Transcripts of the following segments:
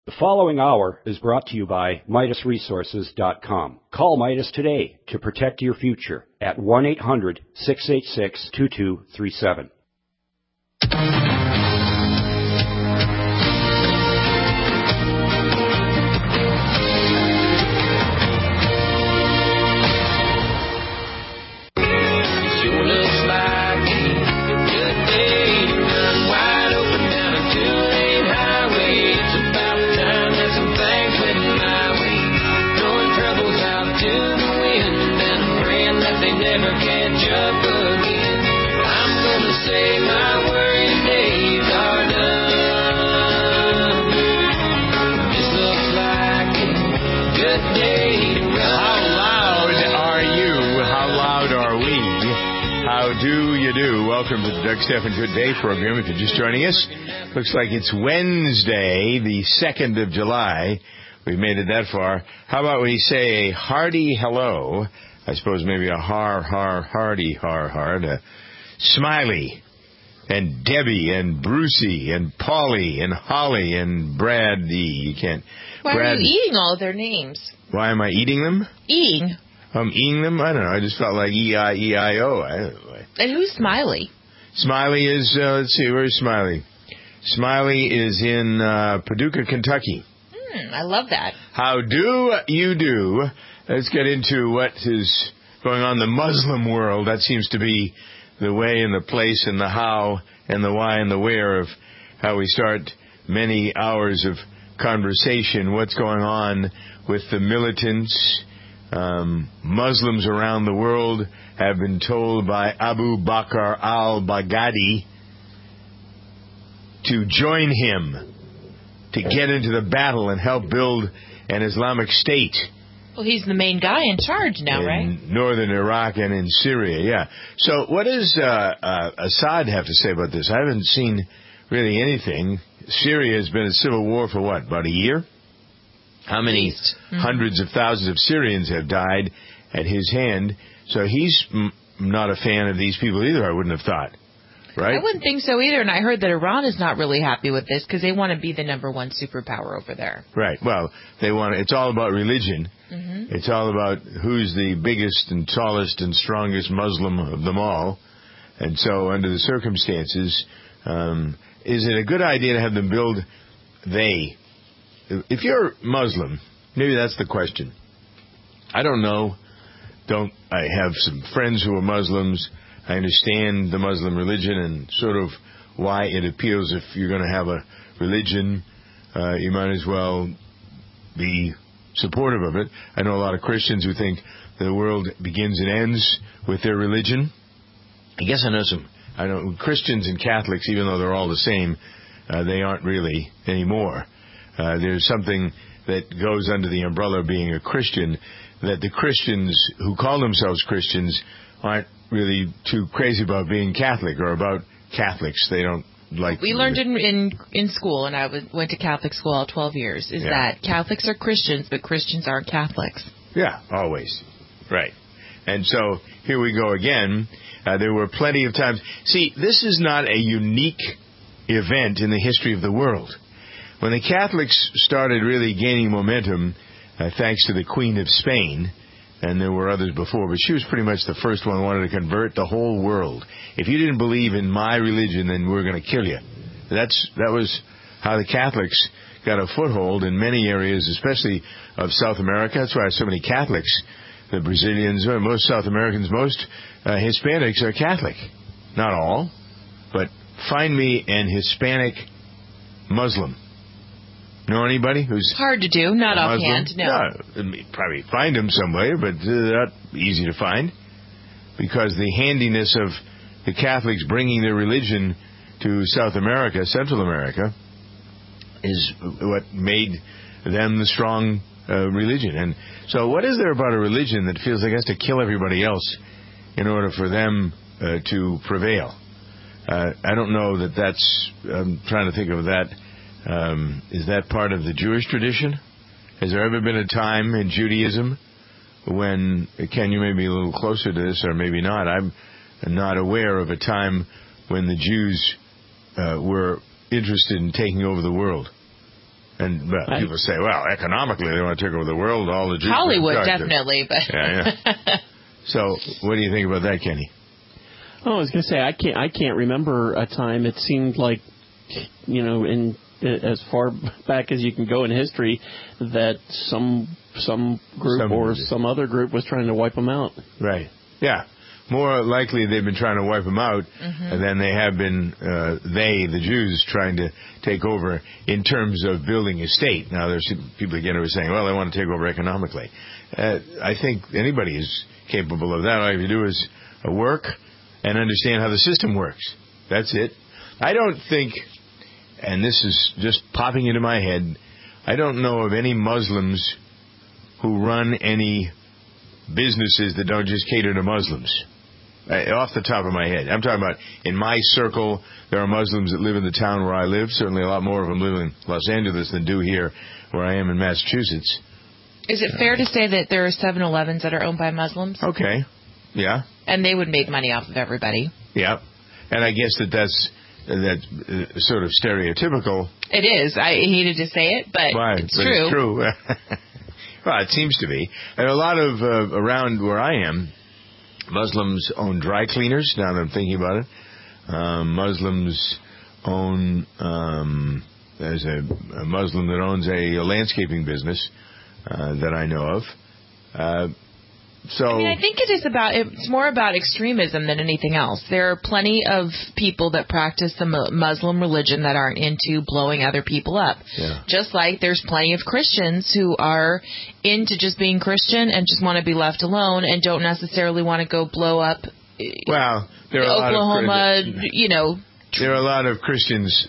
The following hour is brought to you by MidasResources.com. Call Midas today to protect your future at 1-800-686-2237. Welcome to the Doug Stephan Good Day program. If you're just joining us, looks like it's Wednesday, the 2nd of July. We've made it that far. How about we say a hearty hello? I suppose maybe a hearty, Smiley, and Debbie, and Brucey, and Polly, and Holly, and Brad D. You can't. Why are you eating all of their names? Why am I eating them? Eating. I'm eating them? I don't know. I just felt like E-I-E-I-O. And who's Smiley? Smiley is, let's see, where's Smiley? Smiley is in Paducah, Kentucky. I love that. How do you do? Let's get into what is going on in the Muslim world. That seems to be the way and the place and the how and the why and the where of how we start many hours of conversation. What's going on with the militants? Muslims around the world have been told by Abu Bakr al-Baghdadi to join him to get into the battle and help build an Islamic State. Well, he's the main guy in charge now, right? In northern Iraq and in Syria, yeah. So what does Assad have to say about this? I haven't seen really anything. Syria has been a civil war for what, about a year? How many hundreds of thousands of Syrians have died at his hand? So he's not a fan of these people either, I wouldn't have thought. Right? I wouldn't think so either, and I heard that Iran is not really happy with this because they want to be the number one superpower over there. Right. Well, they want. It's all about religion. Mm-hmm. It's all about who's the biggest and tallest and strongest Muslim of them all. And so under the circumstances, is it a good idea to have them build If you're Muslim, maybe that's the question. I don't know. I have some friends who are Muslims. I understand the Muslim religion and sort of why it appeals. If you're going to have a religion, you might as well be supportive of it. I know a lot of Christians who think the world begins and ends with their religion. I guess I know Christians and Catholics, even though they're all the same, they aren't really anymore. There's something that goes under the umbrella of being a Christian, that the Christians who call themselves Christians aren't really too crazy about being Catholic or about Catholics. They don't like... We learned in school, and I went to Catholic school all 12 years, that Catholics are Christians, but Christians aren't Catholics. Yeah, always. Right. And so here we go again. There were plenty of times... See, this is not a unique event in the history of the world. When the Catholics started really gaining momentum, thanks to the Queen of Spain, and there were others before, but she was pretty much the first one who wanted to convert the whole world. If you didn't believe in my religion, then we're going to kill you. That was how the Catholics got a foothold in many areas, especially of South America. That's why so many Catholics, the Brazilians, most South Americans, most Hispanics are Catholic. Not all, but find me an Hispanic Muslim. Know anybody who's... Hard to do, not offhand, no. Probably find them somewhere, but not easy to find. Because the handiness of the Catholics bringing their religion to South America, Central America, is what made them the strong religion. And so what is there about a religion that feels like it has to kill everybody else in order for them to prevail? I don't know that's... I'm trying to think of that... is that part of the Jewish tradition? Has there ever been a time in Judaism when, Ken, you may be a little closer to this or maybe not, I'm not aware of a time when the Jews were interested in taking over the world. And people say, well, economically, they want to take over the world. All the Jews. Hollywood, definitely. But yeah. So, what do you think about that, Kenny? Oh, I was going to say, I can't remember a time it seemed like, in as far back as you can go in history, that some group or some other group was trying to wipe them out. Right. Yeah. More likely they've been trying to wipe them out than they have been, the Jews, trying to take over in terms of building a state. Now, there's people again who are saying, well, they want to take over economically. I think anybody is capable of that. All you have to do is work and understand how the system works. That's it. I don't think, and this is just popping into my head, I don't know of any Muslims who run any businesses that don't just cater to Muslims. Off the top of my head. I'm talking about in my circle, there are Muslims that live in the town where I live. Certainly a lot more of them live in Los Angeles than do here where I am in Massachusetts. Is it fair to say that there are 7-Elevens that are owned by Muslims? Okay. Yeah. And they would make money off of everybody. Yeah. And I guess that's sort of stereotypical. It is. I hated to say it, but it's true. It's true. Well, it seems to be. And a lot of, around where I am, Muslims own dry cleaners, now that I'm thinking about it. Muslims own, there's a Muslim that owns a landscaping business that I know of. I think it's more about extremism than anything else. There are plenty of people that practice the Muslim religion that aren't into blowing other people up. Yeah. Just like there's plenty of Christians who are into just being Christian and just want to be left alone and don't necessarily want to go blow up there are Oklahoma, There are a lot of Christians.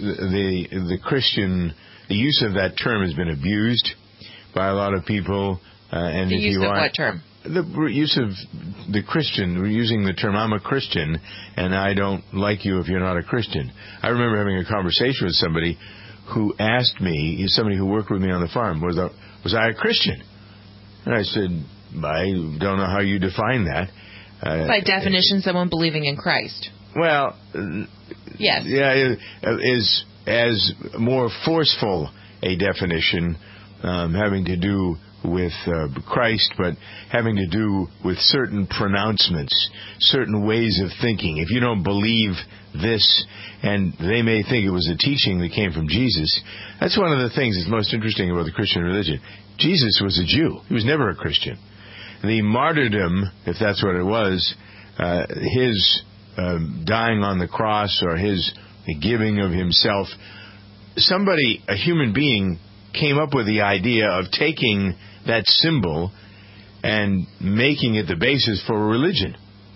The use of that term has been abused by a lot of people. And the use of what term? The use of the Christian, we're using the term, I'm a Christian, and I don't like you if you're not a Christian. I remember having a conversation with somebody who asked me, somebody who worked with me on the farm, was I a Christian? And I said, I don't know how you define that. By definition, someone believing in Christ. Well, yes. Yeah, is as more forceful a definition, having to do with Christ, but having to do with certain pronouncements, certain ways of thinking. If you don't believe this, and they may think it was a teaching that came from Jesus, that's one of the things that's most interesting about the Christian religion. Jesus was a Jew. He was never a Christian. The martyrdom, if that's what it was, his dying on the cross or his giving of himself, a human being, came up with the idea of taking that symbol and making it the basis for a religion.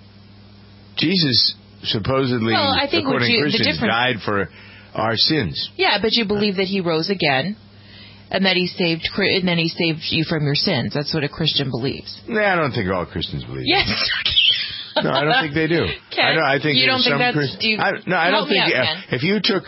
Jesus supposedly, according to Christians, died for our sins. Yeah, but you believe that he rose again, and that he saved you from your sins. That's what a Christian believes. I don't think all Christians believe. Yes. No, I don't think they do. I think you don't think that's... I don't think... If you took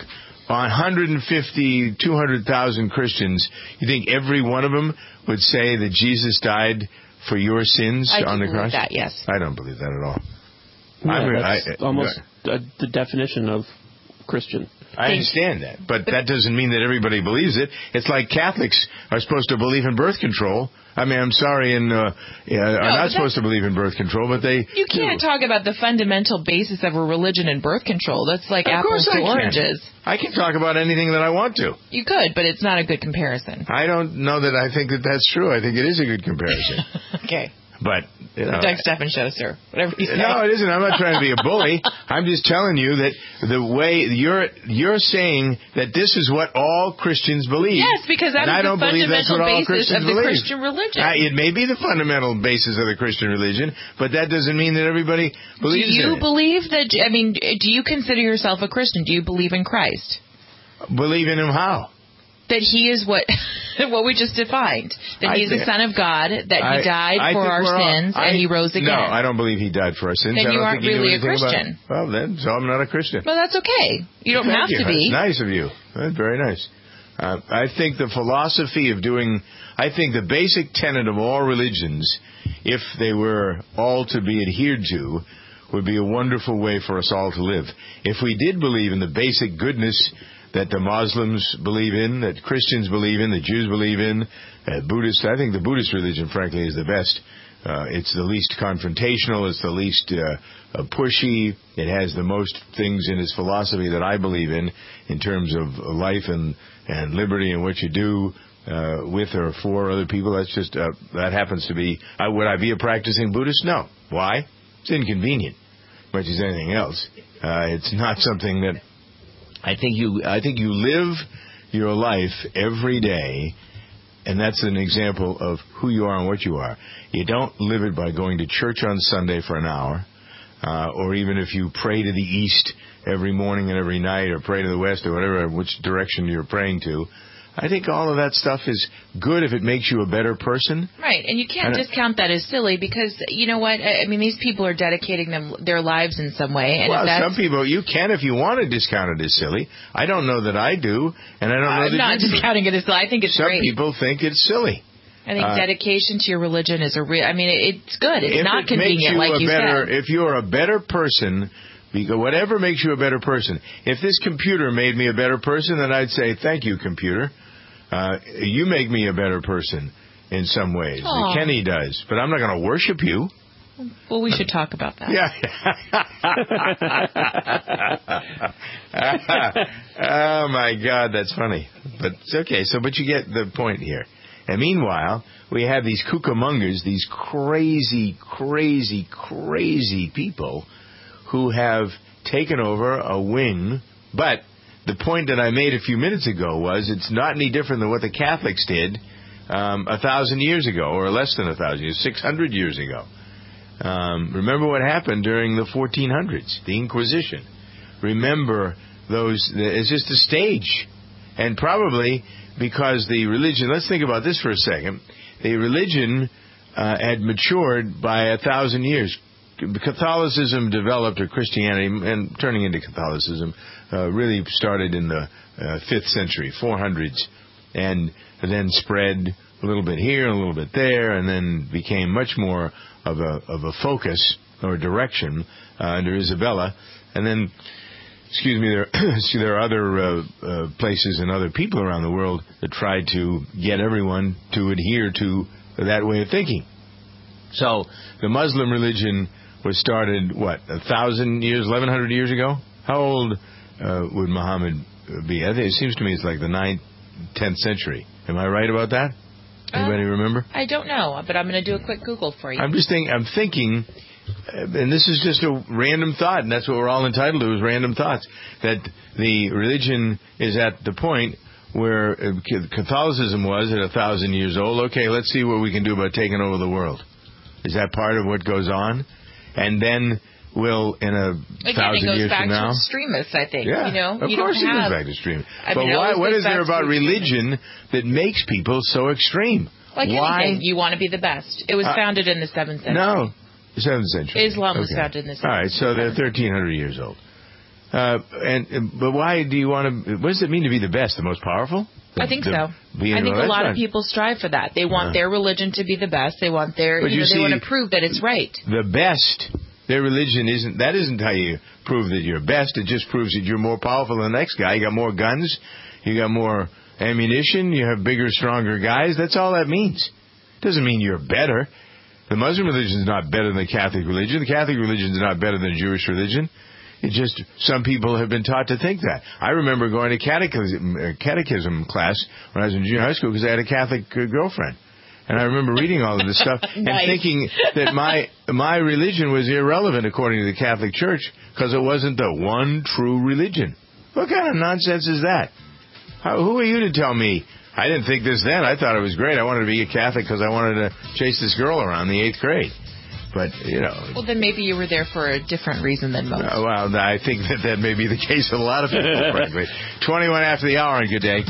150, 200,000 Christians, you think every one of them would say that Jesus died for your sins on the cross? I do believe that, yes. I don't believe that at all. That's almost the definition of Christian. I understand that, but that doesn't mean that everybody believes it. It's like Catholics are supposed to believe in birth control. I mean, I'm sorry, and are not supposed to believe in birth control, but they... You can't talk about the fundamental basis of a religion and birth control. That's like apples to oranges. I can talk about anything that I want to. You could, but it's not a good comparison. I don't know that I think that that's true. I think it is a good comparison. Okay. But, Doug Stephan Show, sir. Whatever you say. No, it isn't. I'm not trying to be a bully. I'm just telling you that the way you're saying that this is what all Christians believe. Yes, because that is the fundamental basis of the Christian religion. It may be the fundamental basis of the Christian religion, but that doesn't mean that everybody believes in it. Do you believe that, do you consider yourself a Christian? Do you believe in Christ? Believe in him how? That he is what we just defined. That he's the Son of God, that he died for our sins, and he rose again. No, I don't believe he died for our sins. Then you aren't really a Christian. Christian. Well, then, so I'm not a Christian. Well, that's okay. You don't have to be. That's nice of you. That's very nice. I think the philosophy of I think the basic tenet of all religions, if they were all to be adhered to, would be a wonderful way for us all to live. If we did believe in the basic goodness that the Muslims believe in, that Christians believe in, that Jews believe in, Buddhists. I think the Buddhist religion, frankly, is the best. It's the least confrontational. It's the least pushy. It has the most things in its philosophy that I believe in terms of life and liberty and what you do with or for other people. That's just that happens to be. Would I be a practicing Buddhist? No. Why? It's inconvenient, much as anything else. It's not something that I think you live your life every day. And that's an example of who you are and what you are. You don't live it by going to church on Sunday for an hour, or even if you pray to the east every morning and every night, or pray to the west, or whatever, which direction you're praying to. I think all of that stuff is good if it makes you a better person. Right, and you can't discount that as silly because, you know what, I mean, these people are dedicating their lives in some way. And well, some people, you can if you want to discount it as silly. I don't know that I do, and I don't know that I'm not discounting it as silly. I think it's great. Some people think it's silly. I think dedication to your religion is it's good. It's not convenient, like you said. If you're a better person, whatever makes you a better person. If this computer made me a better person, then I'd say, thank you, computer. You make me a better person in some ways. Kenny does. But I'm not going to worship you. Well, we should talk about that. Yeah. Oh, my God, that's funny. But it's okay. But you get the point here. And meanwhile, we have these kookamongers, these crazy, crazy, crazy people who have taken over a wing. But the point that I made a few minutes ago was it's not any different than what the Catholics did 1,000 years ago, or less than 1,000 years, 600 years ago. Remember what happened during the 1400s, the Inquisition. Remember those, it's just a stage. And probably because the religion, let's think about this for a second, the religion had matured by 1,000 years. Catholicism developed, or Christianity, and turning into Catholicism, really started in the 5th century, 400s, and then spread a little bit here, a little bit there, and then became much more of a focus or direction under Isabella. And then, there are other places and other people around the world that tried to get everyone to adhere to that way of thinking. So the Muslim religion was started, 1,000 years, 1,100 years ago? How old would Muhammad be? I think it seems to me it's like the 9th, 10th century. Am I right about that? Anybody remember? I don't know, but I'm going to do a quick Google for you. I'm thinking, and this is just a random thought, and that's what we're all entitled to, is random thoughts, that the religion is at the point where Catholicism was at 1,000 years old. Okay, let's see what we can do about taking over the world. Is that part of what goes on? And then we'll, in 1,000 years from now... It goes back to extremists, I think. Yeah, of course it goes back to extremists. But what is there about religion that makes people so extreme? Like anything, you want to be the best. It was founded in the 7th century. No, the 7th century. Islam was founded in the 7th century. All right, so they're 1,300 years old. But why do you want to... What does it mean to be the best? The most powerful? I think so. I think a lot of people strive for that. They want their religion to be the best. They want they want to prove that it's right. The best, their religion isn't how you prove that you're best. It just proves that you're more powerful than the next guy. You got more guns. You got more ammunition. You have bigger, stronger guys. That's all that means. It doesn't mean you're better. The Muslim religion is not better than the Catholic religion. The Catholic religion is not better than the Jewish religion. It's just some people have been taught to think that. I remember going to catechism class when I was in junior high school because I had a Catholic girlfriend. And I remember reading all of this stuff and thinking that my religion was irrelevant according to the Catholic Church because it wasn't the one true religion. What kind of nonsense is that? Who are you to tell me? I didn't think this then. I thought it was great. I wanted to be a Catholic because I wanted to chase this girl around in the 8th grade. But, Well, then maybe you were there for a different reason than most. Well, I think that may be the case with a lot of people, frankly. 21 after the hour, and good day.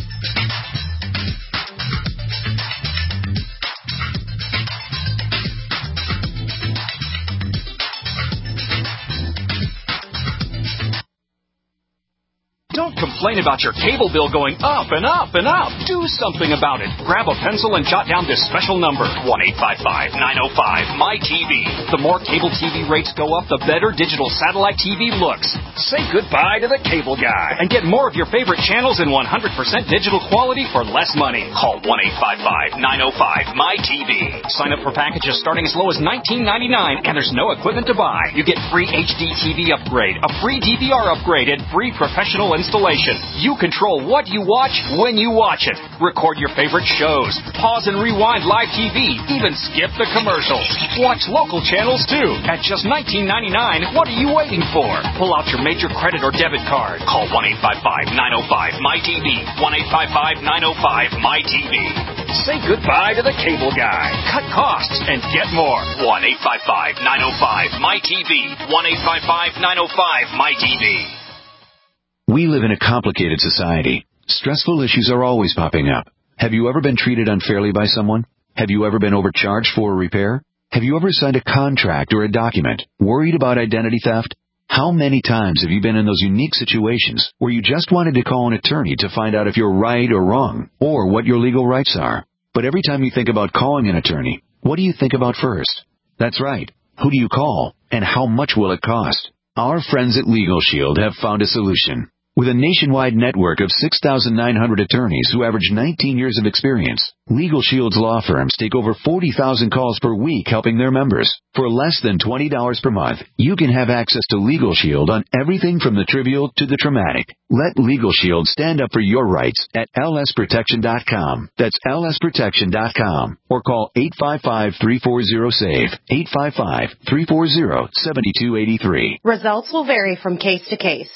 Don't complain complain about your cable bill going up and up and up. Do something about it. Grab a pencil and jot down this special number, 1-855-905-MY-TV. The more cable TV rates go up, the better digital satellite TV looks. Say goodbye to the cable guy and get more of your favorite channels in 100% digital quality for less money. Call 1-855-905-MY-TV. Sign up for packages starting as low as $19.99, and there's no equipment to buy. You get free HD TV upgrade, a free DVR upgrade, and free professional installation. You control what you watch when you watch it. Record your favorite shows, pause and rewind live TV, even skip the commercials. Watch local channels too at just $19.99. What are you waiting for? Pull out your major credit or debit card. Call 1-855-905-MY-TV. 1-855-905-MY-TV. Say goodbye to the cable guy. Cut costs and get more. 1-855-905-MY-TV. 1-855-905-MY-TV. We live in a complicated society. Stressful issues are always popping up. Have you ever been treated unfairly by someone? Have you ever been overcharged for a repair? Have you ever signed a contract or a document? Worried about identity theft? How many times have you been in those unique situations where you just wanted to call an attorney to find out if you're right or wrong, or what your legal rights are? But every time you think about calling an attorney, what do you think about first? That's right. Who do you call, and how much will it cost? Our friends at Legal Shield have found a solution. With a nationwide network of 6,900 attorneys who average 19 years of experience, Legal Shield's law firms take over 40,000 calls per week helping their members. For less than $20 per month, you can have access to Legal Shield on everything from the trivial to the traumatic. Let Legal Shield stand up for your rights at lsprotection.com. That's lsprotection.com. Or call 855-340-SAVE. 855-340-7283. Results will vary from case to case.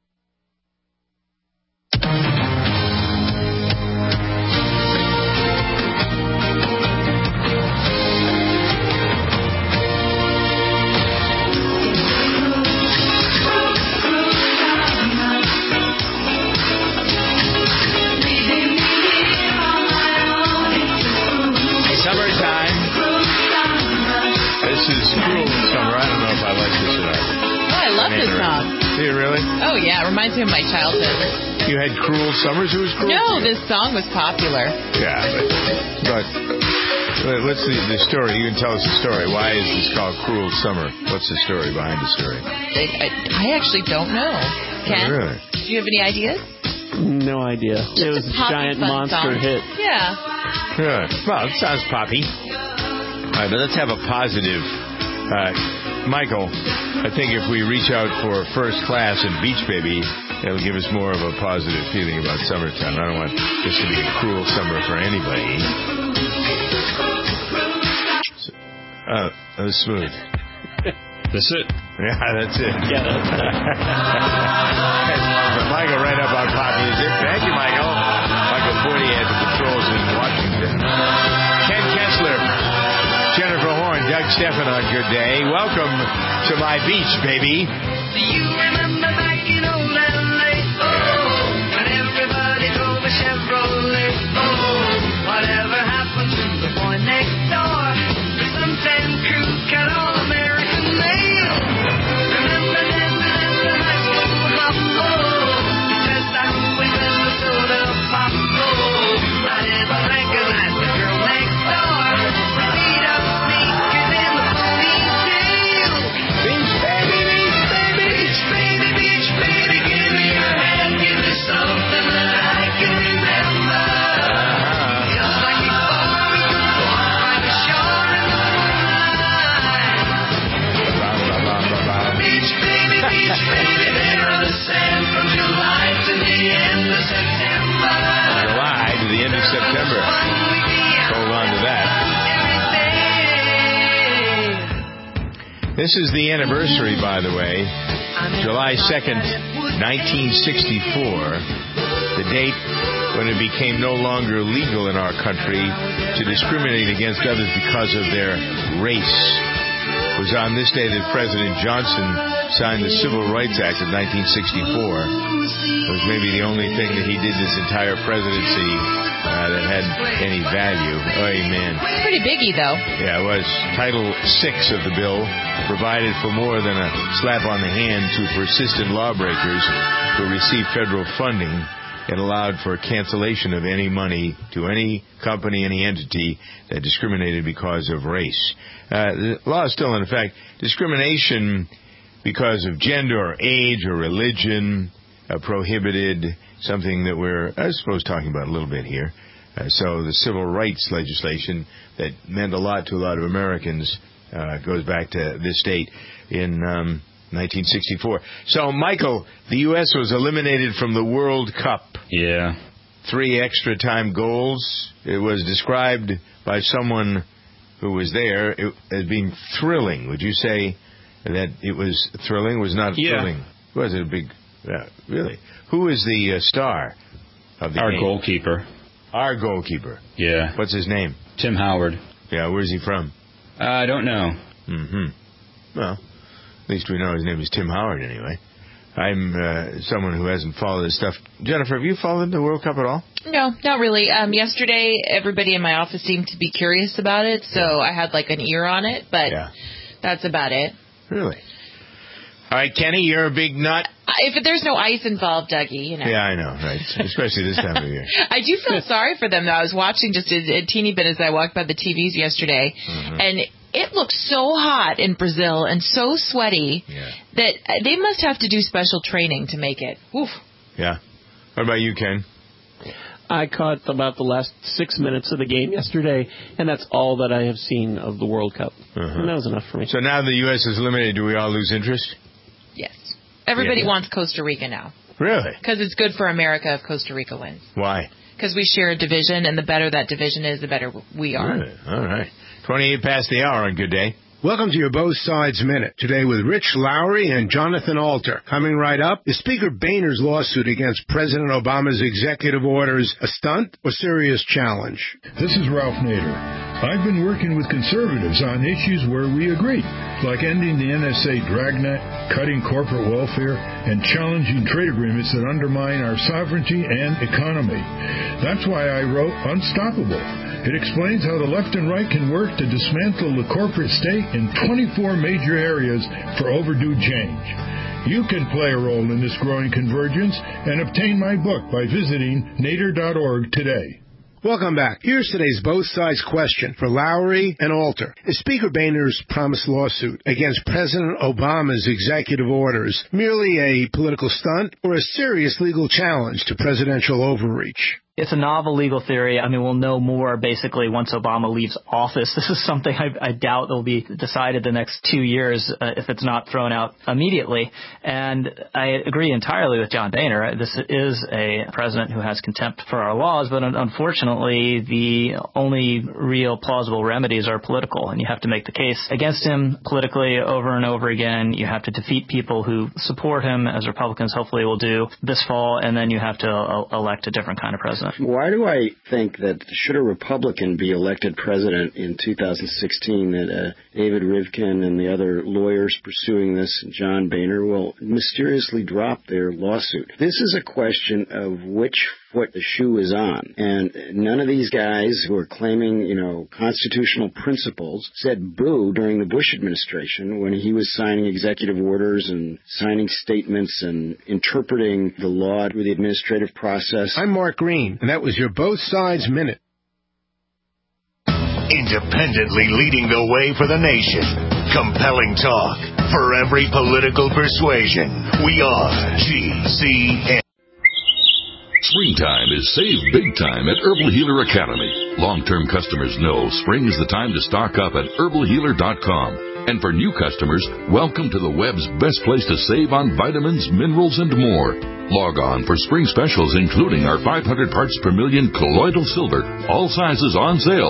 Summertime. This is Cruel Summer. I don't know if I like this or not. Oh, I love this song. Do you really? Oh, yeah. It reminds me of my childhood. You had Cruel Summers? It was Cruel? No, this song was popular. Yeah, but what's the story? You can tell us the story. Why is this called Cruel Summer? What's the story behind the story? I actually don't know. Ken? Really? Do you have any ideas? No idea. It was a giant monster hit. Yeah. Good. Well, it sounds poppy. All right, but let's have a positive. Michael, I think if we reach out for First Class and Beach Baby, it'll give us more of a positive feeling about summertime. I don't want this to be a cruel summer for anybody. That was smooth. That's it. Yeah, that's it. Yeah, that's it. Michael right up on pop music. Thank you, Michael. Michael Forty at the controls in Washington. Ken Kessler, Jennifer Horn, Doug Stephan on Good Day. Welcome to my beach, baby. Do you remember back in old LA? Oh, when everybody drove a Chevrolet. Oh, whatever happened to the boy next door? The suntan crew cut all American mail. Remember the high school hop? Oh, just like we Minnesota pop. Oh, I never recognized the girl next door. Beat up sneakers in the ponytail. Beach baby, beach baby. Beach baby, beach baby, give me your hand, give me something that I can remember. Just like before, we could walk by the shore in the moonlight. Beach baby, there on the sand from July to the end of September. July to the end of September. Hold on to that. This is the anniversary, by the way. July 2nd, 1964. The date when it became no longer legal in our country to discriminate against others because of their race. was on this day that President Johnson signed the Civil Rights Act of 1964. It was maybe the only thing that he did this entire presidency that had any value. Oh, man. Pretty biggie, though. Yeah, it was. Title VI of the bill provided for more than a slap on the hand to persistent lawbreakers who receive federal funding. It allowed for cancellation of any money to any company, any entity that discriminated because of race. The law is still in effect. Discrimination because of gender or age or religion prohibited, something that we're, I suppose, talking about a little bit here. So the civil rights legislation that meant a lot to a lot of Americans goes back to this date in 1964. So, Michael, the U.S. was eliminated from the World Cup. Yeah. 3 extra time goals. It was described by someone who was there as being thrilling. Would you say that it was thrilling? It was not thrilling. Was it a big... really? Who is the star of the game? Goalkeeper. Our goalkeeper. Yeah. What's his name? Tim Howard. Yeah, where's he from? I don't know. Mm-hmm. Well, at least we know his name is Tim Howard anyway. I'm someone who hasn't followed this stuff. Jennifer, have you followed the World Cup at all? No, not really. Yesterday, everybody in my office seemed to be curious about it, so I had like an ear on it, but that's about it. Really? All right, Kenny, you're a big nut. If there's no ice involved, Dougie, you know. Yeah, I know, right? Especially this time of year. I do feel sorry for them, though. I was watching just a teeny bit as I walked by the TVs yesterday, and it looked so hot in Brazil and so sweaty that they must have to do special training to make it. Oof. Yeah. What about you, Ken? I caught about the last 6 minutes of the game yesterday, and that's all that I have seen of the World Cup. And that was enough for me. So now the U.S. is eliminated, do we all lose interest? Yes. Everybody wants Costa Rica now. Really? Because it's good for America if Costa Rica wins. Why? Because we share a division, and the better that division is, the better we are. Really? All right. 28 past the hour on Good Day. Welcome to your Both Sides Minute. Today with Rich Lowry and Jonathan Alter. Coming right up is Speaker Boehner's lawsuit against President Obama's executive orders a stunt or serious challenge? This is Ralph Nader. I've been working with conservatives on issues where we agree, like ending the NSA dragnet, cutting corporate welfare, and challenging trade agreements that undermine our sovereignty and economy. That's why I wrote Unstoppable. It explains how the left and right can work to dismantle the corporate state in 24 major areas for overdue change. You can play a role in this growing convergence and obtain my book by visiting nader.org today. Welcome back. Here's today's Both Sides question for Lowry and Alter. Is Speaker Boehner's promised lawsuit against President Obama's executive orders merely a political stunt or a serious legal challenge to presidential overreach? It's a novel legal theory. I mean, we'll know more basically once Obama leaves office. This is something I doubt will be decided the next 2 years if it's not thrown out immediately. And I agree entirely with John Boehner. This is a president who has contempt for our laws, but unfortunately the only real plausible remedies are political, and you have to make the case against him politically over and over again. You have to defeat people who support him, as Republicans hopefully will do this fall, and then you have to elect a different kind of president. Why do I think that should a Republican be elected president in 2016 that David Rivkin and the other lawyers pursuing this, John Boehner, will mysteriously drop their lawsuit? This is a question of which foot the shoe is on. And none of these guys who are claiming, constitutional principles said boo during the Bush administration when he was signing executive orders and signing statements and interpreting the law through the administrative process. I'm Mark Green, and that was your Both Sides Minute. Independently leading the way for the nation. Compelling talk for every political persuasion. We are GCN. Springtime is save big time at Herbal Healer Academy. Long-term customers know spring is the time to stock up at herbalhealer.com. And for new customers, welcome to the web's best place to save on vitamins, minerals, and more. Log on for spring specials, including our 500 parts per million colloidal silver, all sizes on sale.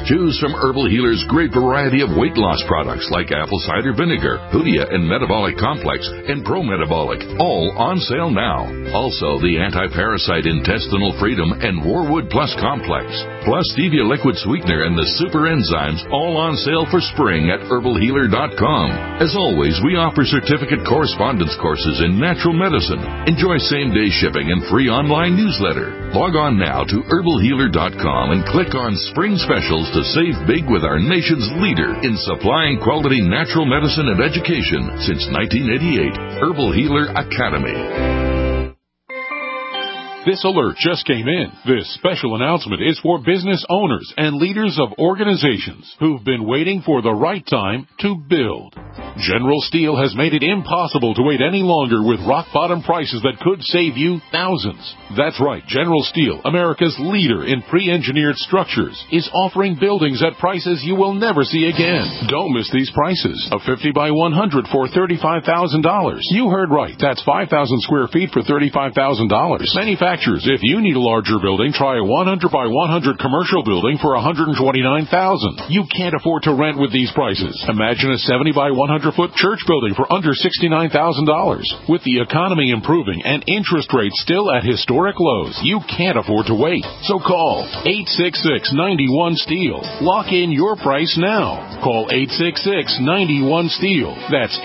Choose from Herbal Healer's great variety of weight loss products like apple cider vinegar, Hoodia and Metabolic Complex, and Pro Metabolic, all on sale now. Also, the Anti-Parasite Intestinal Freedom and Warwood Plus Complex, plus Stevia Liquid Sweetener and the Super Enzymes, all on sale for spring at herbalhealer.com. As always, we offer certificate correspondence courses in natural medicine. Enjoy same-day shipping and free online newsletter. Log on now to herbalhealer.com and click on Spring Specials to save big with our nation's leader in supplying quality natural medicine and education since 1988, Herbal Healer Academy. This alert just came in. This special announcement is for business owners and leaders of organizations who've been waiting for the right time to build. General Steel has made it impossible to wait any longer with rock-bottom prices that could save you thousands. That's right, General Steel, America's leader in pre-engineered structures, is offering buildings at prices you will never see again. Don't miss these prices. A 50 by 100 for $35,000. You heard right. That's 5,000 square feet for $35,000. Manufacturers, if you need a larger building, try a 100 by 100 commercial building for $129,000. You can't afford to rent with these prices. Imagine a 70 by 100-foot church building for under $69,000. With the economy improving and interest rates still at historic lows, you can't afford to wait. So call 866-91-STEEL. Lock in your price now. Call 866-91-STEEL. That's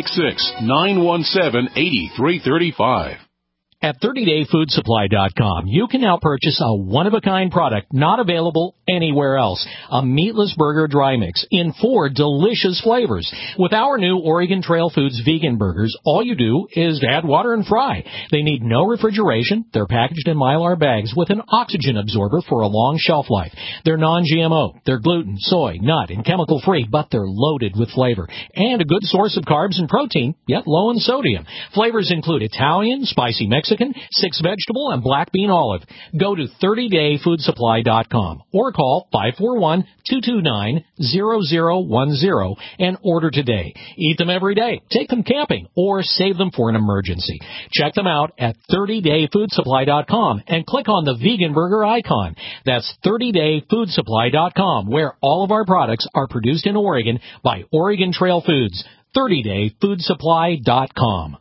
866-917-8335. At 30dayfoodsupply.com, you can now purchase a one-of-a-kind product not available anywhere else. A meatless burger dry mix in 4 delicious flavors. With our new Oregon Trail Foods vegan burgers, all you do is add water and fry. They need no refrigeration. They're packaged in Mylar bags with an oxygen absorber for a long shelf life. They're non-GMO. They're gluten, soy, nut, and chemical-free, but they're loaded with flavor. And a good source of carbs and protein, yet low in sodium. Flavors include Italian, spicy Mexican, 6 vegetable, and black bean olive. Go to 30dayfoodsupply.com or call 541-229-0010 and order today. Eat them every day, take them camping, or save them for an emergency. Check them out at 30dayfoodsupply.com and click on the vegan burger icon. That's 30dayfoodsupply.com, where all of our products are produced in Oregon by Oregon Trail Foods. 30dayfoodsupply.com.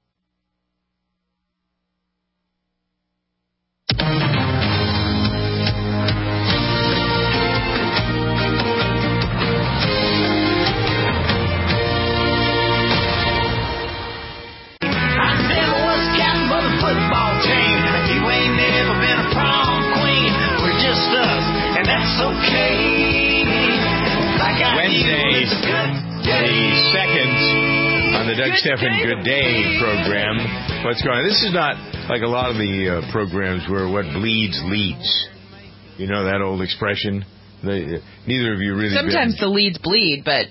Wednesday, the second on the Doug Stephan Good Day program. What's going on? This is not like a lot of the programs where what bleeds leads. You know that old expression? Neither of you really. Sometimes the leads bleed, but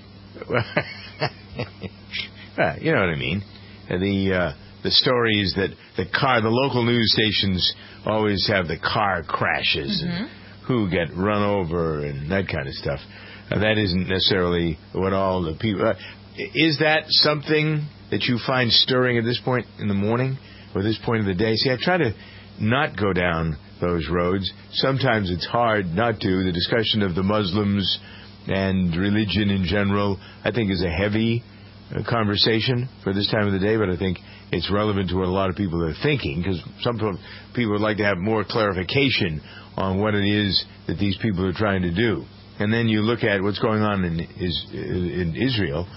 you know what I mean. The stories that the local news stations always have the car crashes and who get run over and that kind of stuff. That isn't necessarily what all the people... is that something that you find stirring at this point in the morning or this point of the day? See, I try to not go down those roads. Sometimes it's hard not to. The discussion of the Muslims and religion in general, I think, is a heavy conversation for this time of the day, but I think it's relevant to what a lot of people are thinking, because some people would like to have more clarification on what it is that these people are trying to do. And then you look at what's going on in Israel,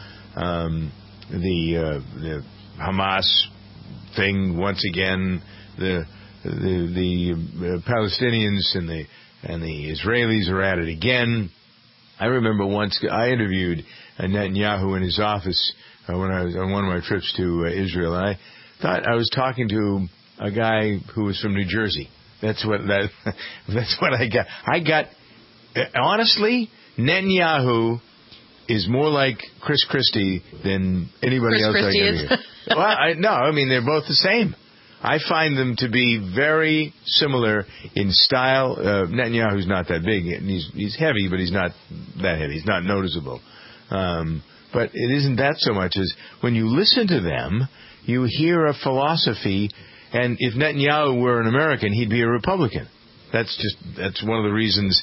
the Hamas thing once again, the Palestinians and the Israelis are at it again. I remember once I interviewed Netanyahu in his office when I was on one of my trips to Israel. And I thought I was talking to a guy who was from New Jersey. That's what I got. I got. Honestly, Netanyahu is more like Chris Christie than anybody else I can hear. Well, they're both the same. I find them to be very similar in style. Netanyahu's not that big. He's heavy, but he's not that heavy. He's not noticeable. But it isn't that so much as when you listen to them, you hear a philosophy. And if Netanyahu were an American, he'd be a Republican. That's one of the reasons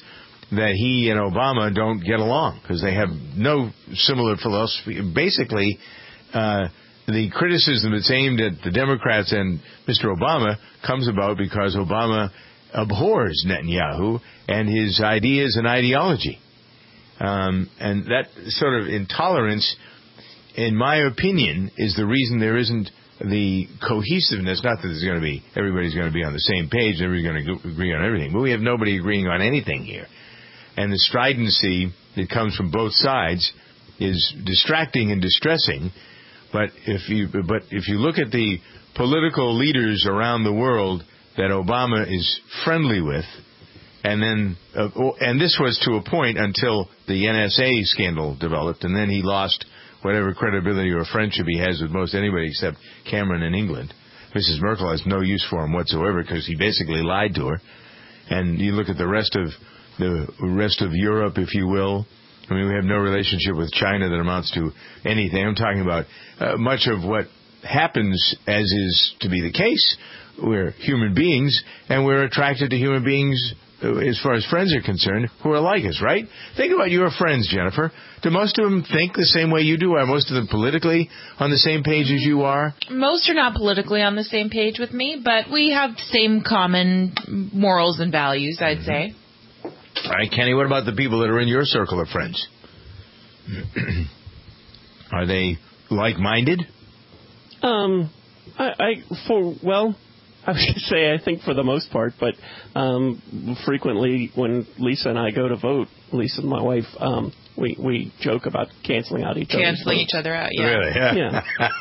that he and Obama don't get along because they have no similar philosophy. Basically, the criticism that's aimed at the Democrats and Mr. Obama comes about because Obama abhors Netanyahu and his ideas and ideology. And that sort of intolerance, in my opinion, is the reason there isn't the cohesiveness. Not that everybody's going to be on the same page, everybody's going to agree on everything, but we have nobody agreeing on anything here. And the stridency that comes from both sides is distracting and distressing. But if you look at the political leaders around the world that Obama is friendly with, and then and this was to a point until the NSA scandal developed, and then he lost whatever credibility or friendship he has with most anybody except Cameron in England. Mrs. Merkel has no use for him whatsoever because he basically lied to her. And you look at the rest of Europe, if you will. I mean, we have no relationship with China that amounts to anything. I'm talking about much of what happens, as is to be the case. We're human beings, and we're attracted to human beings, as far as friends are concerned, who are like us, right? Think about your friends, Jennifer. Do most of them think the same way you do? Are most of them politically on the same page as you are? Most are not politically on the same page with me, but we have the same common morals and values, I'd say. All right, Kenny, what about the people that are in your circle of friends? Are they like-minded? I was going to say, I think for the most part, but frequently when Lisa and I go to vote, Lisa, my wife, we joke about canceling out each other. Canceling each other out, yeah. Really? Yeah.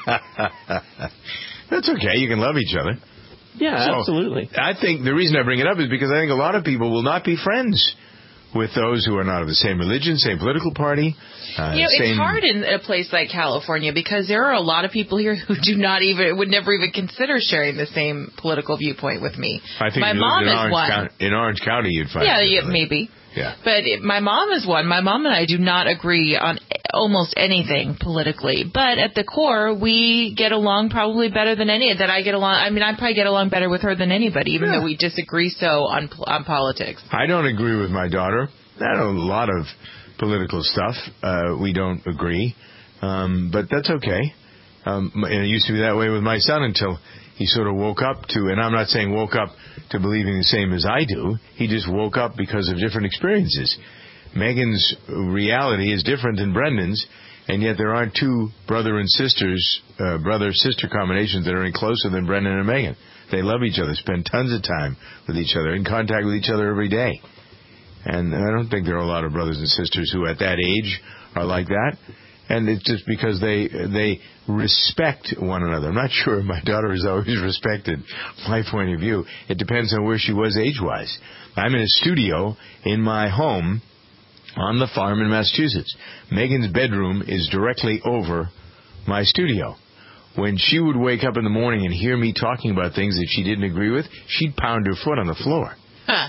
That's okay. You can love each other. Yeah, absolutely. I think the reason I bring it up is because I think a lot of people will not be friends with those who are not of the same religion, same political party. It's hard in a place like California because there are a lot of people here who would never even consider sharing the same political viewpoint with me. I think my mom is one. In Orange County, you'd find. Yeah, maybe. Yeah. But my mom is one. My mom and I do not agree on almost anything politically. But at the core, we get along probably better than that I get along. I mean, I probably get along better with her than anybody, even though we disagree so on politics. I don't agree with my daughter. I know a lot of political stuff. We don't agree. But that's okay. And it used to be that way with my son until he sort of woke up to, and I'm not saying woke up to believing the same as I do. He just woke up because of different experiences. Megan's reality is different than Brendan's, and yet there aren't two brother-sister combinations that are any closer than Brendan and Megan. They love each other, spend tons of time with each other, in contact with each other every day. And I don't think there are a lot of brothers and sisters who at that age are like that. And it's just because they respect one another. I'm not sure my daughter has always respected my point of view. It depends on where she was age-wise. I'm in a studio in my home on the farm in Massachusetts. Megan's bedroom is directly over my studio. When she would wake up in the morning and hear me talking about things that she didn't agree with, she'd pound her foot on the floor. Huh.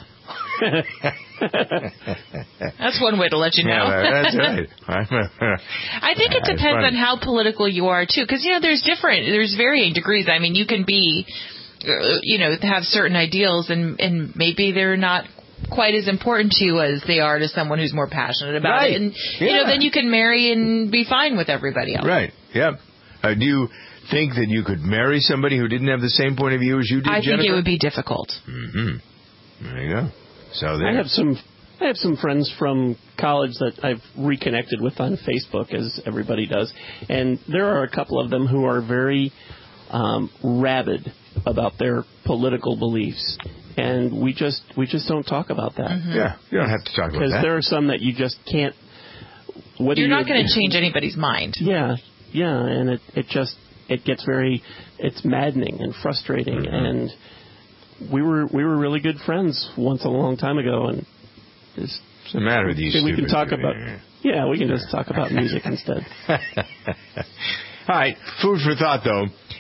That's one way to let you know. Yeah, that's right. I think it depends on how political you are too, because there's varying degrees. I mean, you can be, have certain ideals, and maybe they're not quite as important to you as they are to someone who's more passionate about it, and then you can marry and be fine with everybody else. Right. Yep. Do you think that you could marry somebody who didn't have the same point of view as you did, Jennifer? I think it would be difficult. Mm-hmm. There you go. So there. I have some friends from college that I've reconnected with on Facebook, as everybody does, and there are a couple of them who are very rabid about their political beliefs, and we just don't talk about that. Mm-hmm. Yeah, you don't have to talk about that because there are some that you just can't. You're not going to change anybody's mind. Yeah, and it gets it's maddening and frustrating, and we were really good friends once a long time ago, and what's the matter with you? We can talk about we can just talk about music instead. All right, food for thought though.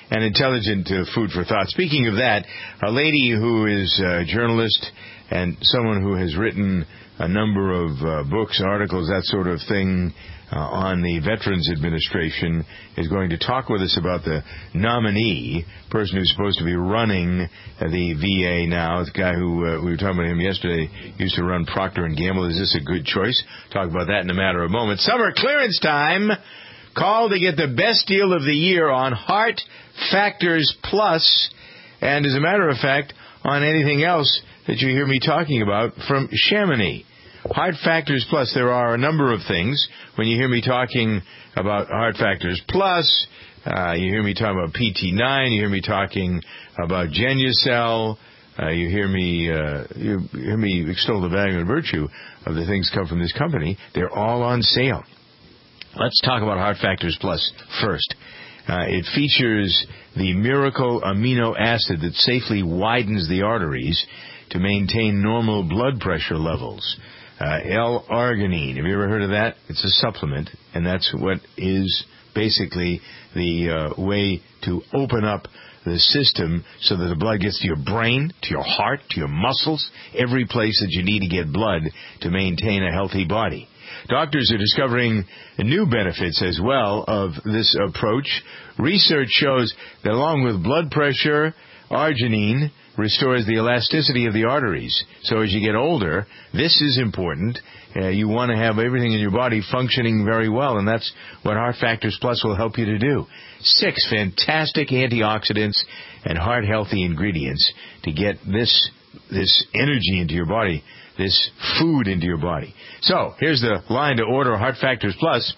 and intelligent food for thought. Speaking of that, a lady who is a journalist and someone who has written a number of books, articles, that sort of thing on the Veterans Administration is going to talk with us about the nominee, person who's supposed to be running the VA now. The guy who we were talking about him yesterday used to run Procter & Gamble. Is this a good choice? Talk about that in a matter of moments. Summer clearance time. Call to get the best deal of the year on Heart Factors Plus, and as a matter of fact, on anything else that you hear me talking about from Chamonix. Heart Factors Plus, there are a number of things. When you hear me talking about Heart Factors Plus, you hear me talking about PT9, you hear me talking about Genucell, you hear me extol the value and virtue of the things come from this company. They're all on sale. Let's talk about Heart Factors Plus first. It features the miracle amino acid that safely widens the arteries to maintain normal blood pressure levels. L-arginine. Have you ever heard of that? It's a supplement, and that's what is basically the way to open up the system so that the blood gets to your brain, to your heart, to your muscles, every place that you need to get blood to maintain a healthy body. Doctors are discovering new benefits as well of this approach. Research shows that along with blood pressure, arginine restores the elasticity of the arteries. So as you get older, this is important. You want to have everything in your body functioning very well, and that's what Heart Factors Plus will help you to do. 6 fantastic antioxidants and heart-healthy ingredients to get this energy into your body, this food into your body. So here's the line to order Heart Factors Plus,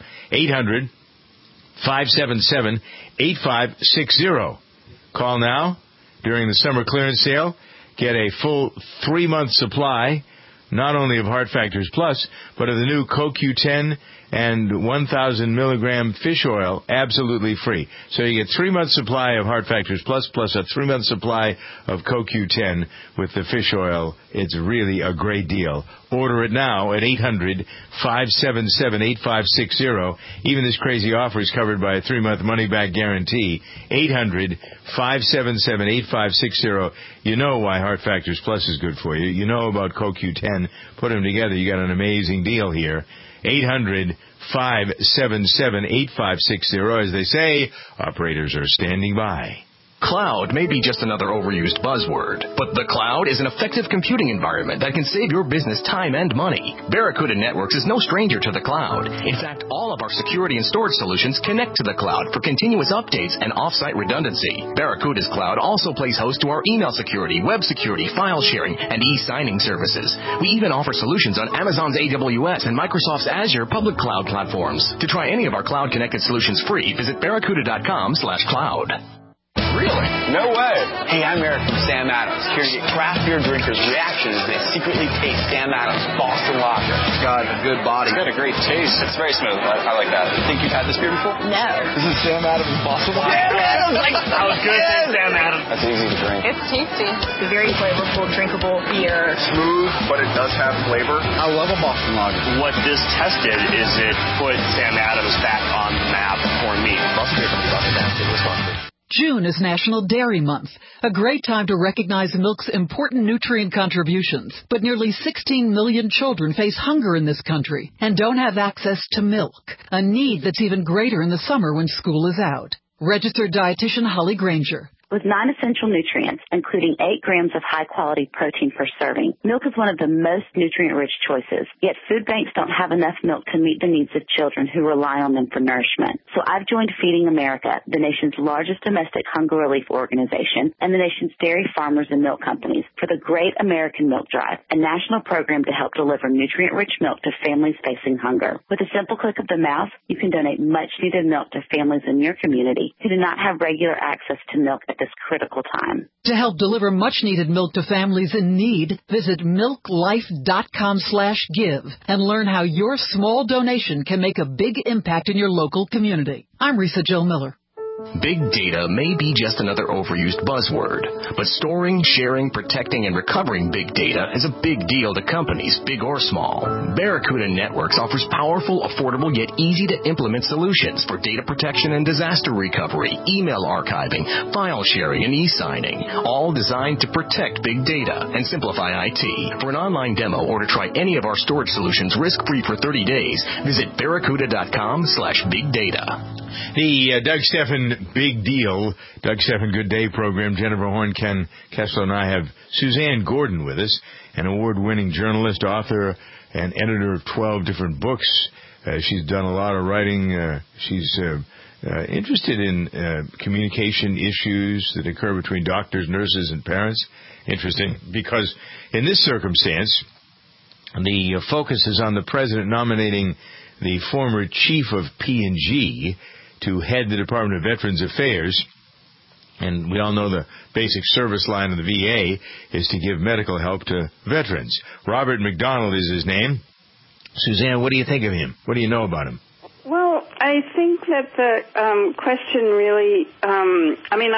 800-577-8560. Call now during the summer clearance sale. Get a full 3-month supply, not only of Heart Factors Plus, but of the new CoQ10 and 1,000 milligram fish oil absolutely free. So you get 3-month supply of Heart Factors Plus a 3-month supply of CoQ10 with the fish oil. It's really a great deal. Order it now at 800-577-8560. Even this crazy offer is covered by a 3-month money-back guarantee. 800-577-8560. You know why Heart Factors Plus is good for you. You know about CoQ10. Put them together. You got an amazing deal here. 800-577-8560. As they say, operators are standing by. Cloud may be just another overused buzzword, but the cloud is an effective computing environment that can save your business time and money. Barracuda Networks is no stranger to the cloud. In fact, all of our security and storage solutions connect to the cloud for continuous updates and off-site redundancy. Barracuda's cloud also plays host to our email security, web security, file sharing, and e-signing services. We even offer solutions on Amazon's AWS and Microsoft's Azure public cloud platforms. To try any of our cloud-connected solutions free, visit barracuda.com/cloud. Really? No way. Hey, I'm Eric from Sam Adams, here to get craft beer drinkers' reactions as they secretly taste Sam Adams Boston Lager. It's got a good body. It's got a great taste. It's very smooth. I like that. You think you've had this beer before? No. This is Sam Adams Boston Lager. Sam Adams! I was good to say Sam Adams. That's easy to drink. It's tasty. It's a very flavorful, drinkable beer. Smooth, but it does have flavor. I love a Boston Lager. What this test did is it put Sam Adams back on the map for me. Boston Beer Company, Boston Mass, Wisconsin. June is National Dairy Month, a great time to recognize milk's important nutrient contributions. But nearly 16 million children face hunger in this country and don't have access to milk, a need that's even greater in the summer when school is out. Registered dietitian Holly Granger. With 9 essential nutrients, including 8 grams of high-quality protein per serving, milk is one of the most nutrient-rich choices. Yet food banks don't have enough milk to meet the needs of children who rely on them for nourishment. So I've joined Feeding America, the nation's largest domestic hunger relief organization, and the nation's dairy farmers and milk companies for the Great American Milk Drive, a national program to help deliver nutrient-rich milk to families facing hunger. With a simple click of the mouse, you can donate much-needed milk to families in your community who do not have regular access to milk at this critical time. To help deliver much-needed milk to families in need, visit milklife.com/give and learn how your small donation can make a big impact in your local community. I'm Risa Jill Miller. Big data may be just another overused buzzword, but storing, sharing, protecting, and recovering big data is a big deal to companies, big or small. Barracuda Networks offers powerful, affordable, yet easy-to-implement solutions for data protection and disaster recovery, email archiving, file sharing, and e-signing, all designed to protect big data and simplify IT. For an online demo or to try any of our storage solutions risk-free for 30 days, visit barracuda.com/bigdata. The Doug Stephan Big Deal, Doug Stephan Good Day program. Jennifer Horn, Ken Kessler, and I have Suzanne Gordon with us, an award-winning journalist, author, and editor of 12 different books. She's done a lot of writing. She's interested in communication issues that occur between doctors, nurses, and parents. Interesting, because in this circumstance, the focus is on the president nominating the former chief of P&G to head the Department of Veterans Affairs. And we all know the basic service line of the VA is to give medical help to veterans. Robert McDonald is his name. Suzanne, what do you think of him? What do you know about him? Well, I think that the question really, I'm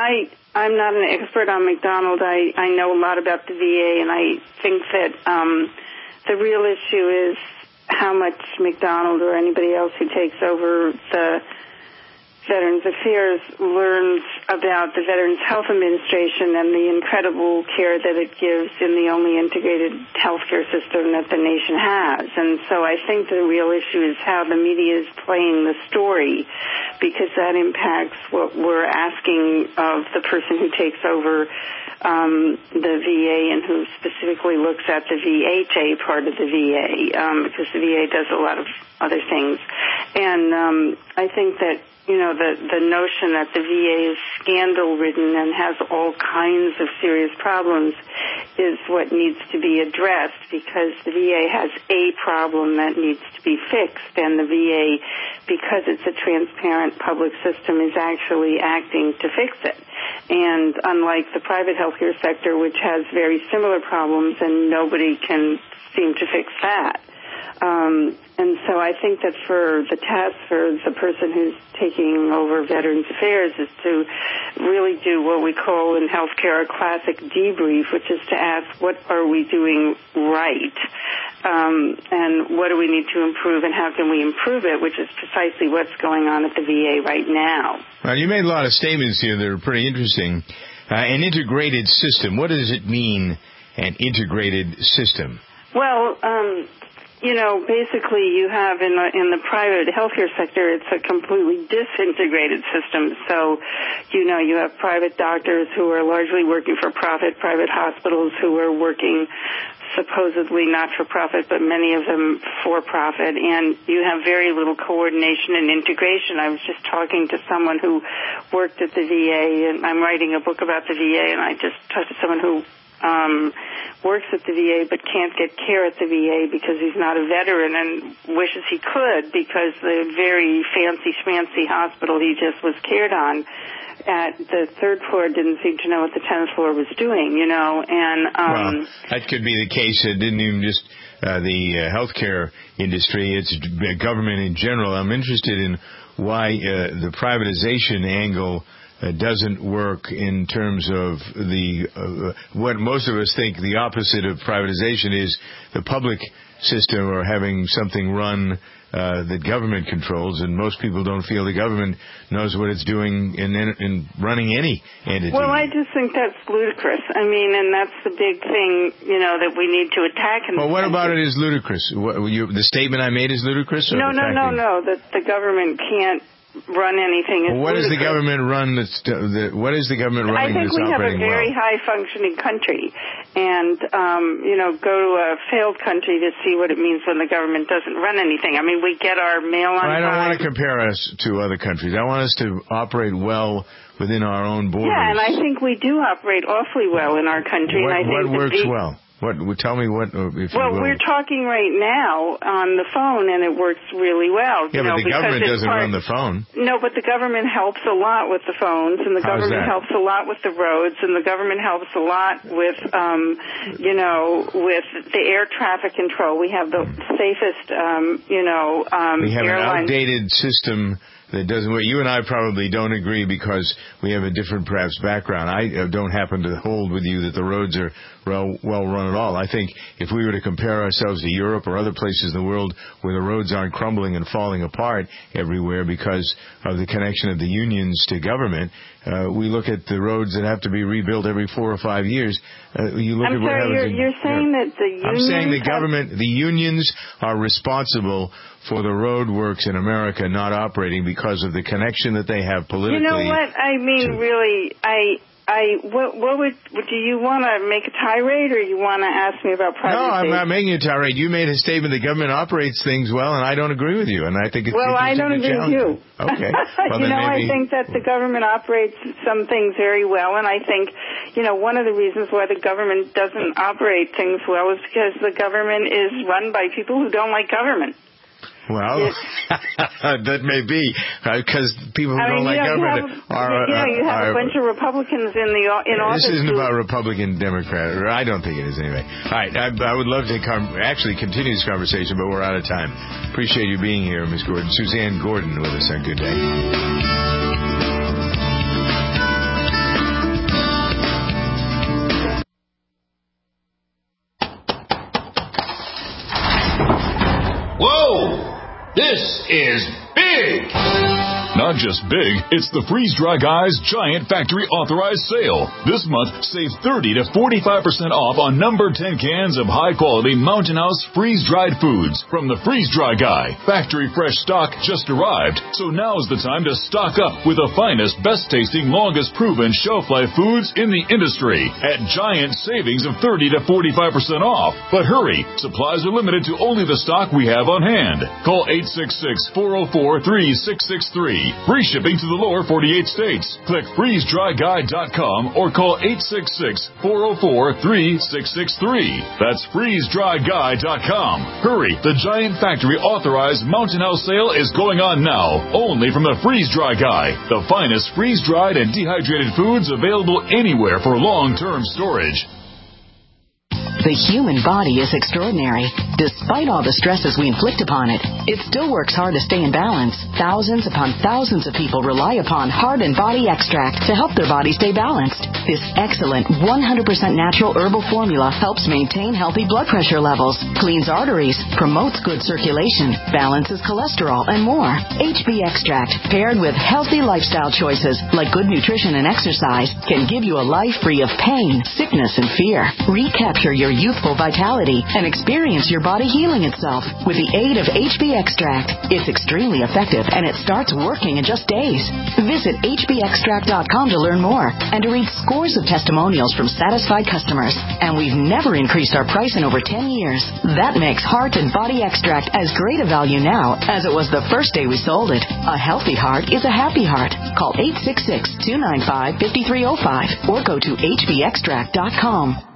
not an expert on McDonald. I know a lot about the VA, and I think that the real issue is how much McDonald or anybody else who takes over the Veterans Affairs learns about the Veterans Health Administration and the incredible care that it gives in the only integrated healthcare system that the nation has. And so I think the real issue is how the media is playing the story, because that impacts what we're asking of the person who takes over the VA and who specifically looks at the VHA part of the VA, because the VA does a lot of other things. And I think that, the notion that the VA is scandal-ridden and has all kinds of serious problems is what needs to be addressed, because the VA has a problem that needs to be fixed, and the VA, because it's a transparent public system, is actually acting to fix it. And unlike the private healthcare sector, which has very similar problems, and nobody can seem to fix that. And so I think that for the task for the person who's taking over Veterans Affairs is to really do what we call in healthcare a classic debrief, which is to ask, what are we doing right? And what do we need to improve, and how can we improve it, which is precisely what's going on at the VA right now. Well, you made a lot of statements here that are pretty interesting. An integrated system. What does it mean, an integrated system? Well, basically you have in the private healthcare sector, it's a completely disintegrated system. So, you have private doctors who are largely working for profit, private hospitals who are working supposedly not for profit, but many of them for profit, and you have very little coordination and integration. I was just talking to someone who worked at the VA, and I'm writing a book about the VA, and I just talked to someone who works at the VA but can't get care at the VA because he's not a veteran and wishes he could, because the very fancy schmancy hospital he just was cared on at the third floor didn't seem to know what the 10th floor was doing, and well, that could be the case. It didn't even just the healthcare industry, it's government in general. I'm interested in why the privatization angle doesn't work in terms of what most of us think the opposite of privatization is, the public system or having something run that government controls, and most people don't feel the government knows what it's doing in running any entity. Well, I just think that's ludicrous. And that's the big thing, that we need to attack. Well, what about it is ludicrous? The statement I made is ludicrous? No, that the government can't run anything. Well, what is the government run? What is the government running? I think we have a very high functioning country, and go to a failed country to see what it means when the government doesn't run anything. We get our mail on time. I don't want to compare us to other countries. I want us to operate well within our own borders. Yeah, and I think we do operate awfully well in our country. What works well? Tell me what, if well, you will. We're talking right now on the phone, and it works really well. Yeah, but the government doesn't run the phone. No, but the government helps a lot with the phones, and the government helps a lot with the roads, and the government helps a lot with, with the air traffic control. We have the safest, we have airline. an outdated system that doesn't work. You and I probably don't agree because we have a different, perhaps, background. I don't happen to hold with you that the roads are well run at all. I think if we were to compare ourselves to Europe or other places in the world where the roads aren't crumbling and falling apart everywhere because of the connection of the unions to government, we look at the roads that have to be rebuilt every 4 or 5 years. You look at what happens. You're saying that the unions... I'm saying the unions are responsible for the road works in America not operating because of the connection that they have politically. You know what? I mean, really, what do you want to make a tirade, or you want to ask me about privatization? No, I'm not making a tirade. You made a statement the government operates things well, and I don't agree with you, and I think it's I don't agree with you. Okay. Well, I think that the government operates some things very well, and I think, one of the reasons why the government doesn't operate things well is because the government is run by people who don't like government. Well, that may be, because people who don't like government you have a bunch of Republicans in office. This isn't about Republican, Democrat. I don't think it is anyway. All right, I would love to actually continue this conversation, but we're out of time. Appreciate you being here, Ms. Gordon. Suzanne Gordon with us on Good Day. Whoa! This is big! Not just big, it's the Freeze Dry Guy's Giant Factory Authorized Sale. This month, save 30 to 45% off on number 10 cans of high-quality Mountain House freeze-dried foods from the Freeze Dry Guy. Factory fresh stock just arrived, so now's the time to stock up with the finest, best-tasting, longest-proven shelf-life foods in the industry at giant savings of 30 to 45% off. But hurry, supplies are limited to only the stock we have on hand. Call 866-404-3663. Free shipping to the lower 48 states. Click freezedryguy.com or call 866-404-3663. That's freezedryguy.com. Hurry, the Giant Factory Authorized Mountain House sale is going on now, only from the Freeze Dry Guy, the finest freeze-dried and dehydrated foods available anywhere for long-term storage. The human body is extraordinary. Despite all the stresses we inflict upon it, it still works hard to stay in balance. Thousands upon thousands of people rely upon Heart and Body Extract to help their body stay balanced. This excellent 100% natural herbal formula helps maintain healthy blood pressure levels, cleans arteries, promotes good circulation, balances cholesterol, and more. HB Extract, paired with healthy lifestyle choices like good nutrition and exercise, can give you a life free of pain, sickness, and fear. Recapture your youthful vitality and experience your body healing itself with the aid of HB Extract. It's extremely effective and it starts working in just days. Visit hbextract.com to learn more and to read scores of testimonials from satisfied customers. And we've never increased our price in over 10 years. That makes Heart and Body Extract as great a value now as it was the first day we sold it. A healthy heart is a happy heart. Call 866-295-5305 or go to hbextract.com.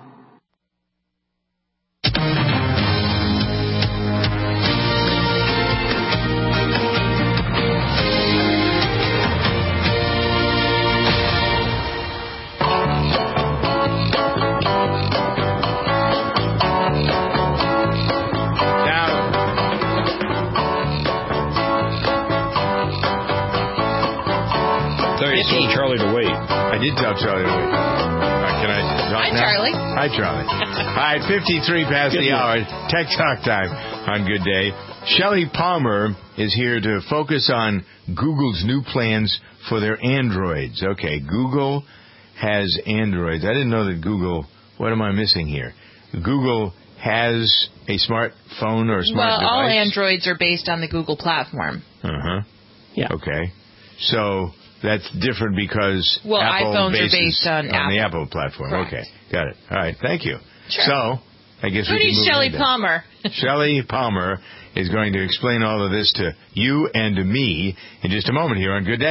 Told Charlie to wait. I did tell Charlie to wait. Can I talk now? Charlie. Hi, Charlie. All right, 53 past the hour. Tech Talk time on Good Day. Shelley Palmer is here to focus on Google's new plans for their Androids. Okay, Google has Androids. I didn't know that Google... What am I missing here? Google has a smartphone or a smart device? Well, all Androids are based on the Google platform. Uh-huh. Yeah. Okay. So... That's different because Apple iPhones are based on the Apple platform. Correct. Okay, got it. All right, thank you. Sure. So, I guess we can move Shelley into Palmer. Shelley Palmer is going to explain all of this to you and to me in just a moment here on Good Day.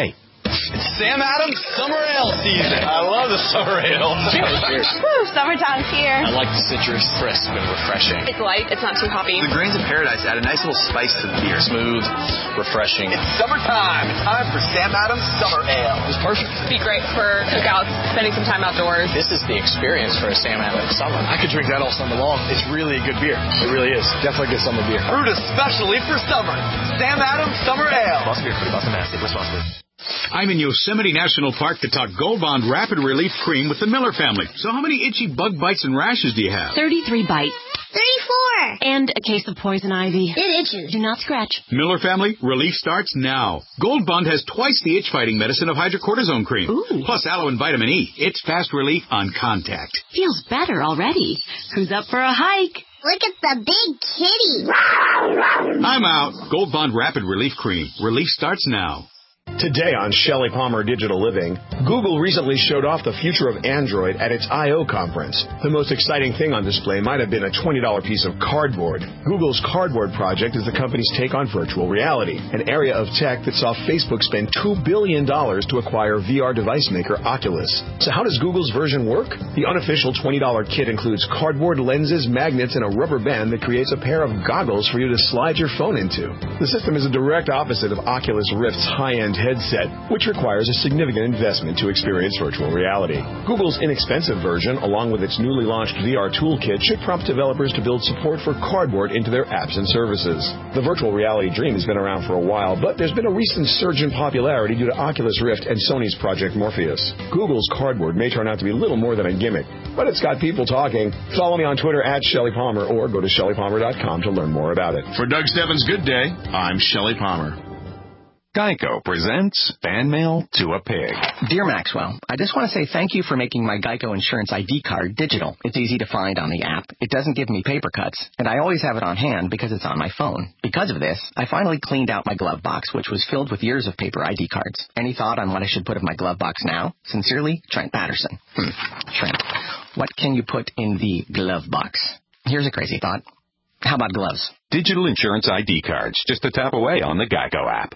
It's Sam Adams Summer Ale season. I love the summer ale. Cheers. Woo, summertime's here. I like the citrus, crisp and refreshing. It's light. It's not too hoppy. The grains of paradise add a nice little spice to the beer. Smooth, refreshing. It's summertime. It's time for Sam Adams Summer Ale. It's perfect. Be great for cookouts, spending some time outdoors. This is the experience for a Sam Adams summer. I could drink that all summer long. It's really a good beer. It really is. Definitely a good summer beer. Brewed especially for summer. Sam Adams Summer Ale. Boston Beer Company, Boston, Mass. Wisconsin. I'm in Yosemite National Park to talk Gold Bond Rapid Relief Cream with the Miller family. So how many itchy bug bites and rashes do you have? 33 bites. 34. And a case of poison ivy. It itches. Do not scratch. Miller family, relief starts now. Gold Bond has twice the itch-fighting medicine of hydrocortisone cream. Ooh. Plus aloe and vitamin E. It's fast relief on contact. Feels better already. Who's up for a hike? Look at the big kitty. I'm out. Gold Bond Rapid Relief Cream. Relief starts now. Today on Shelley Palmer Digital Living, Google recently showed off the future of Android at its I.O. conference. The most exciting thing on display might have been a $20 piece of cardboard. Google's Cardboard project is the company's take on virtual reality, an area of tech that saw Facebook spend $2 billion to acquire VR device maker Oculus. So how does Google's version work? The unofficial $20 kit includes cardboard lenses, magnets, and a rubber band that creates a pair of goggles for you to slide your phone into. The system is a direct opposite of Oculus Rift's high-end headset, which requires a significant investment to experience virtual reality. Google's inexpensive version, along with its newly launched VR toolkit, should prompt developers to build support for Cardboard into their apps and services. The virtual reality dream has been around for a while, but there's been a recent surge in popularity due to Oculus Rift and Sony's Project Morpheus. Google's Cardboard may turn out to be little more than a gimmick, but it's got people talking. Follow me on Twitter at Shelley Palmer or go to ShelleyPalmer.com to learn more about it. For Doug Stebbins' Good Day, I'm Shelley Palmer. Geico presents Fan Mail to a Pig. Dear Maxwell, I just want to say thank you for making my Geico Insurance ID card digital. It's easy to find on the app. It doesn't give me paper cuts, and I always have it on hand because it's on my phone. Because of this, I finally cleaned out my glove box, which was filled with years of paper ID cards. Any thought on what I should put in my glove box now? Sincerely, Trent Patterson. Trent, what can you put in the glove box? Here's a crazy thought. How about gloves? Digital Insurance ID cards, just a tap away on the Geico app.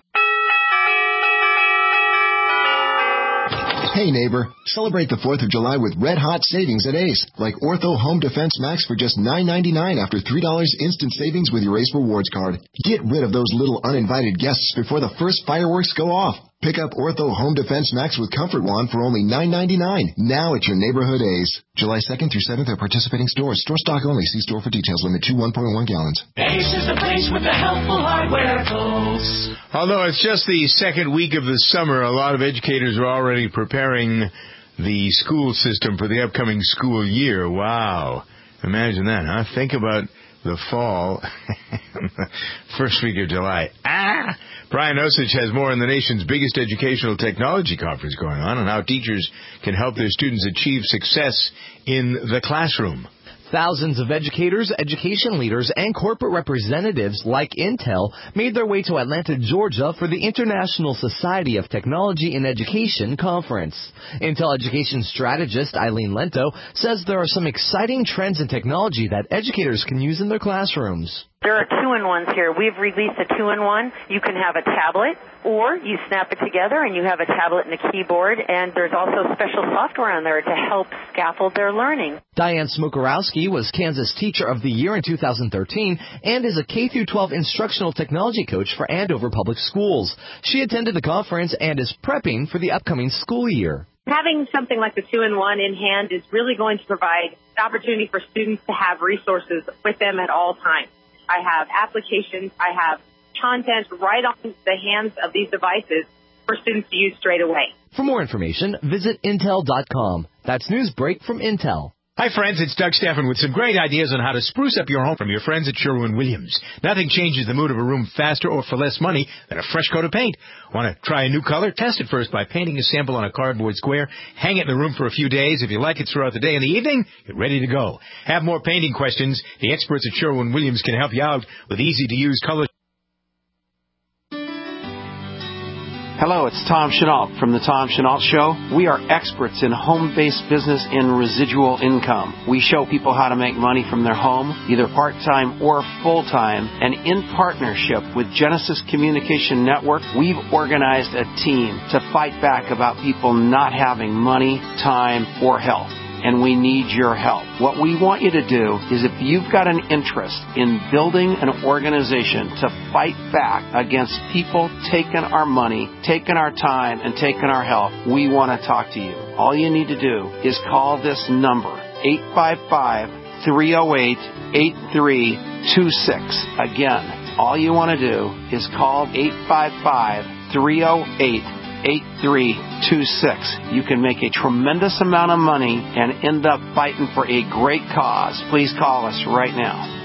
Hey neighbor, celebrate the 4th of July with red-hot savings at Ace, like Ortho Home Defense Max for just $9.99 after $3 instant savings with your Ace Rewards card. Get rid of those little uninvited guests before the first fireworks go off. Pick up Ortho Home Defense Max with Comfort Wand for only $9.99 now at your neighborhood Ace. July 2nd through 7th at participating stores. Store stock only. See store for details. Limit to 1.1 gallons. Ace is the place with the helpful hardware, folks. Although it's just the second week of the summer, a lot of educators are already preparing the school system for the upcoming school year. Wow. Imagine that, huh? Think about the fall, first week of July. Brian Osich has more on the nation's biggest educational technology conference going on and how teachers can help their students achieve success in the classroom. Thousands of educators, education leaders, and corporate representatives like Intel made their way to Atlanta, Georgia for the International Society of Technology in Education conference. Intel education strategist Eileen Lento says there are some exciting trends in technology that educators can use in their classrooms. There are two-in-ones here. We've released a two-in-one. You can have a tablet, or you snap it together and you have a tablet and a keyboard, and there's also special software on there to help scaffold their learning. Diane Smukorowski was Kansas Teacher of the Year in 2013 and is a K-12 instructional technology coach for Andover Public Schools. She attended the conference and is prepping for the upcoming school year. Having something like the two-in-one in hand is really going to provide the opportunity for students to have resources with them at all times. I have applications, I have content right on the hands of these devices for students to use straight away. For more information, visit Intel.com. That's Newsbreak from Intel. Hi friends, it's Doug Steffen with some great ideas on how to spruce up your home from your friends at Sherwin-Williams. Nothing changes the mood of a room faster or for less money than a fresh coat of paint. Want to try a new color? Test it first by painting a sample on a cardboard square. Hang it in the room for a few days. If you like it throughout the day and the evening, you're ready to go. Have more painting questions? The experts at Sherwin-Williams can help you out with easy-to-use color. Hello, it's Tom Chenault from The Tom Chenault Show. We are experts in home-based business and residual income. We show people how to make money from their home, either part-time or full-time. And in partnership with Genesis Communication Network, we've organized a team to fight back about people not having money, time, or health. And we need your help. What we want you to do is, if you've got an interest in building an organization to fight back against people taking our money, taking our time, and taking our health, we want to talk to you. All you need to do is call this number, 855-308-8326. Again, all you want to do is call 855-308-8326. You can make a tremendous amount of money and end up fighting for a great cause. Please call us right now.